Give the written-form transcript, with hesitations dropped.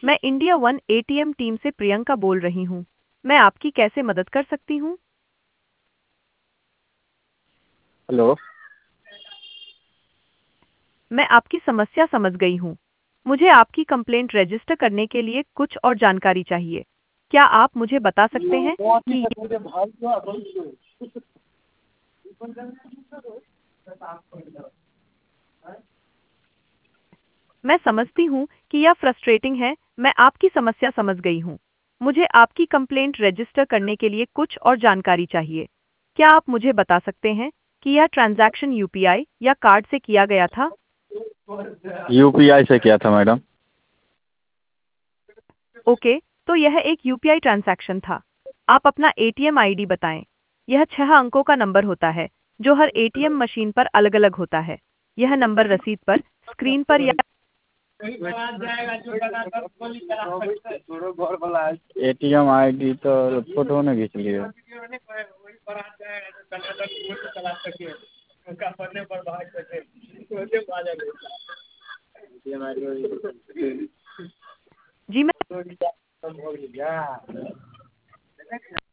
मैं India one ATM team से प्रियंका बोल रही हूँ। मैं आपकी कैसे मदद कर सकती हूँ? हेलो। मैं आपकी समस्या समझ गई हूँ। मुझे आपकी कंप्लेंट रजिस्टर करने के लिए कुछ और जानकारी चाहिए। क्या आप मुझे बता सकते हैं कि मैं समझती हूँ कि यह फ्रस्ट्रेटिंग है। मैं आपकी समस्या समझ गई हूँ। मुझे आपकी कंप्लेंट रजिस्टर करने के लिए कुछ और जानकारी चाहिए। क्या आप मुझे बता सकते हैं कि यह ट्रांजैक्शन यूपीआई या कार्ड से किया गया था? यूपीआई से किया था मैडम। ओके, तो यह एक यूपीआई ट्रांजैक्शन था। आप अपना एटीएम आईडी बताएं। यह 6 अंकों का नंबर होता है जो हर एटीएम मशीन पर अलग-अलग होता है। यह नंबर रसीद पर, स्क्रीन पर या एटीएम आईडी तो फोटो ने खींच लिए। जी मैं